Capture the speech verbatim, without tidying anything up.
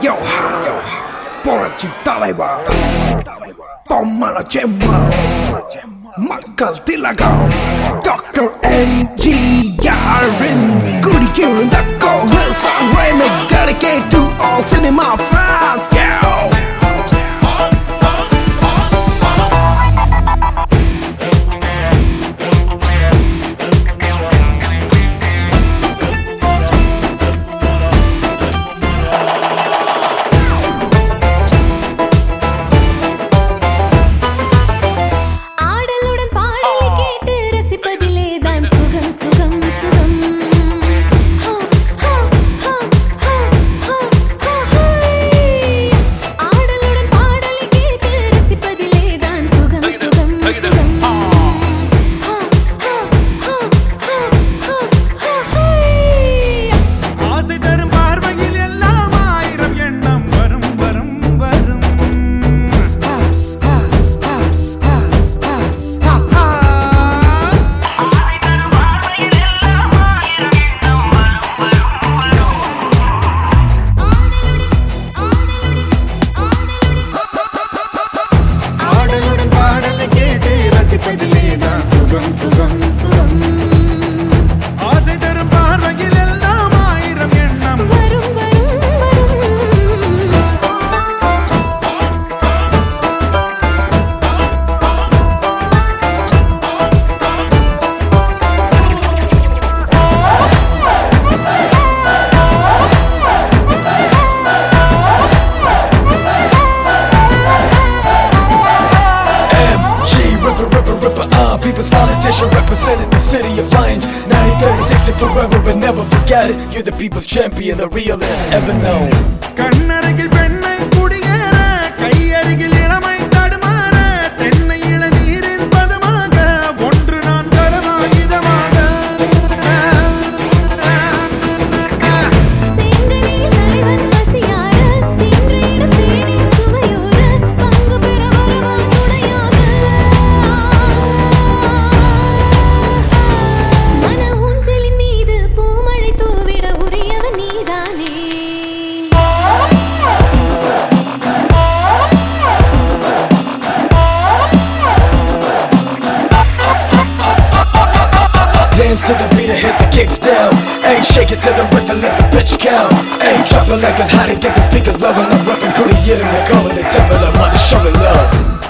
Yo ha, புரட்சி தலைவர் பொம்மல செம்மல் மக்கள் திலகம் டாக்டர் எம்ஜிஆரின் குடியிருந்த கோவில் song remix dedicated to all cinema fans. Yo! People's politician representing the city of Lions. ninety thirty-six and forever but never forget it. You're the people's champion, the realest ever known. கண்ணருகில் பெண்ணை குடியேற கையருகில் இளமை தடுமாற தென்னை இளநீரின் பதமாக ஒன்று நான் தரவாகிதமாக செங்கனில் தலைவன் பசியார தின்றையிட தேனின் சுவையூர பங்கு பெற வருவா துணையாக மன ஊஞ்சலின் மீது பூமழை தூவிட உரியவன் நீதானே. Dance to the beat and hit the kicks down. Ay, shake it to the rhythm, let the bitch count. Ay, drop it like it's hot and get the speakers low. And I'm rockin' Cody in the cover, the temple of mother showing love.